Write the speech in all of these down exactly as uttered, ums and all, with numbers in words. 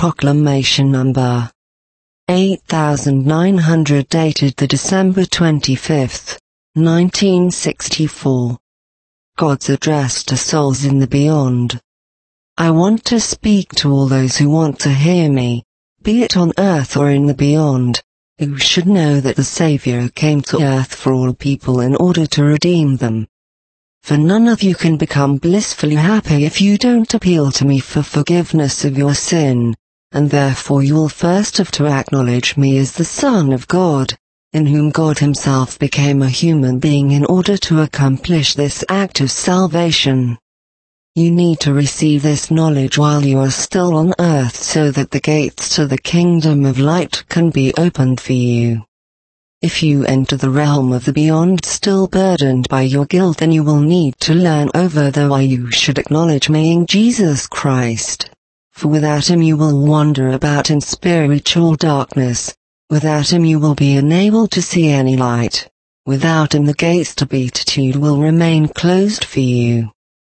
Proclamation number eight thousand nine hundred dated the December twenty-fifth, nineteen sixty-four. God's address to souls in the beyond. I want to speak to all those who want to hear me, be it on earth or in the beyond, who should know that the Savior came to earth for all people in order to redeem them. For none of you can become blissfully happy if you don't appeal to me for forgiveness of your sin, and therefore you will first have to acknowledge me as the Son of God, in whom God himself became a human being in order to accomplish this act of salvation. You need to receive this knowledge while you are still on earth so that the gates to the kingdom of light can be opened for you. If you enter the realm of the beyond still burdened by your guilt, then you will need to learn over the why you should acknowledge me in Jesus Christ. For without him you will wander about in spiritual darkness. Without him you will be unable to see any light. Without him the gates to beatitude will remain closed for you.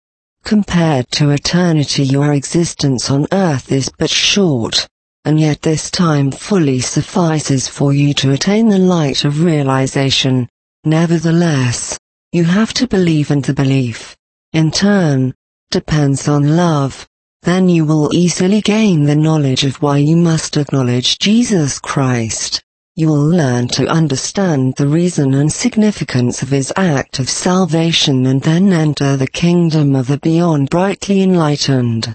Compared to eternity, your existence on earth is but short, and yet this time fully suffices for you to attain the light of realization. Nevertheless, you have to believe, and the belief, in turn, depends on love. Then you will easily gain the knowledge of why you must acknowledge Jesus Christ. You will learn to understand the reason and significance of his act of salvation and then enter the kingdom of the beyond brightly enlightened.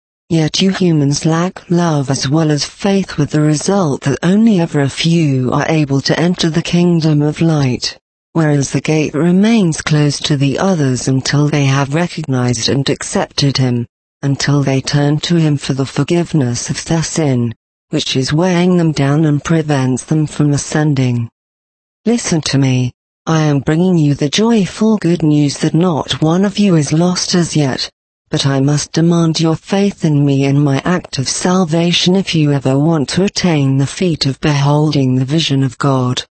Yet you humans lack love as well as faith, with the result that only ever a few are able to enter the kingdom of light, whereas the gate remains closed to the others until they have recognized and accepted him, until they turn to him for the forgiveness of their sin, which is weighing them down and prevents them from ascending. Listen to me, I am bringing you the joyful good news that not one of you is lost as yet, but I must demand your faith in me and my act of salvation if you ever want to attain the feat of beholding the vision of God.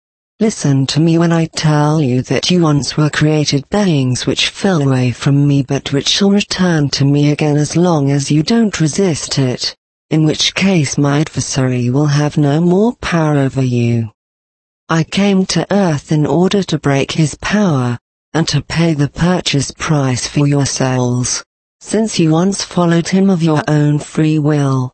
Listen to me when I tell you that you once were created beings which fell away from me but which shall return to me again as long as you don't resist it, in which case my adversary will have no more power over you. I came to earth in order to break his power, and to pay the purchase price for your souls, since you once followed him of your own free will.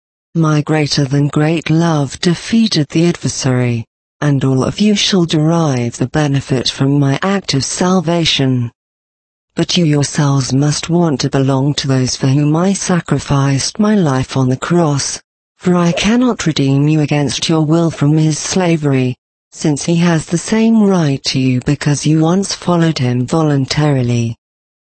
My greater than great love defeated the adversary, and all of you shall derive the benefit from my act of salvation. But you yourselves must want to belong to those for whom I sacrificed my life on the cross, for I cannot redeem you against your will from his slavery, since he has the same right to you because you once followed him voluntarily.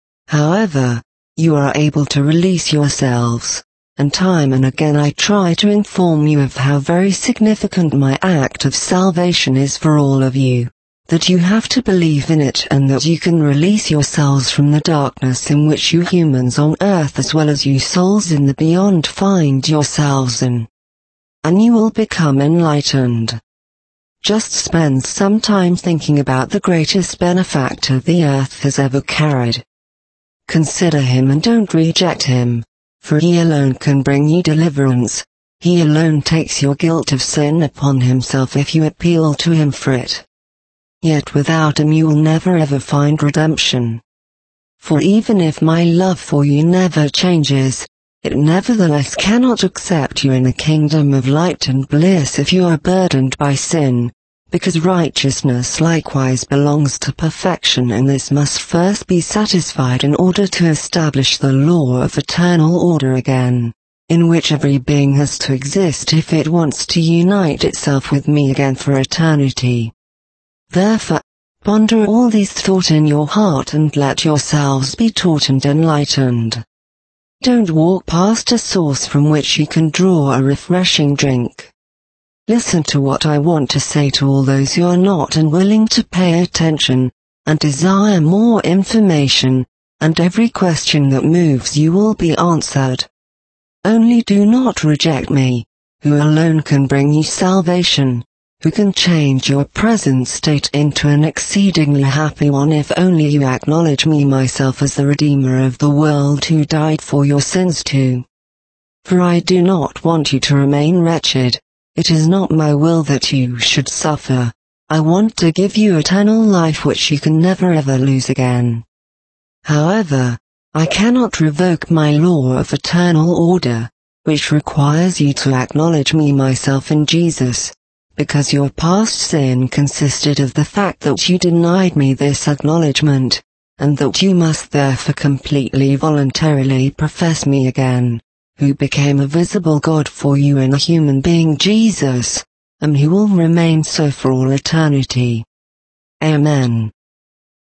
However, you are able to release yourselves, and time and again I try to inform you of how very significant my act of salvation is for all of you, that you have to believe in it and that you can release yourselves from the darkness in which you humans on earth as well as you souls in the beyond find yourselves in. And you will become enlightened. Just spend some time thinking about the greatest benefactor the earth has ever carried. Consider him and don't reject him, for he alone can bring you deliverance. He alone takes your guilt of sin upon himself if you appeal to him for it. Yet without him you will never ever find redemption. For even if my love for you never changes, it nevertheless cannot accept you in the kingdom of light and bliss if you are burdened by sin, because righteousness likewise belongs to perfection, and this must first be satisfied in order to establish the law of eternal order again, in which every being has to exist if it wants to unite itself with me again for eternity. Therefore, ponder all these thoughts in your heart and let yourselves be taught and enlightened. Don't walk past a source from which you can draw a refreshing drink. Listen to what I want to say to all those who are not unwilling to pay attention, and desire more information, and every question that moves you will be answered. Only do not reject me, who alone can bring you salvation, who can change your present state into an exceedingly happy one if only you acknowledge me myself as the Redeemer of the world who died for your sins too. For I do not want you to remain wretched. It is not my will that you should suffer. I want to give you eternal life which you can never ever lose again. However, I cannot revoke my law of eternal order, which requires you to acknowledge me myself in Jesus, because your past sin consisted of the fact that you denied me this acknowledgement, and that you must therefore completely voluntarily profess me again, who became a visible God for you in a human being Jesus, and who will remain so for all eternity. Amen.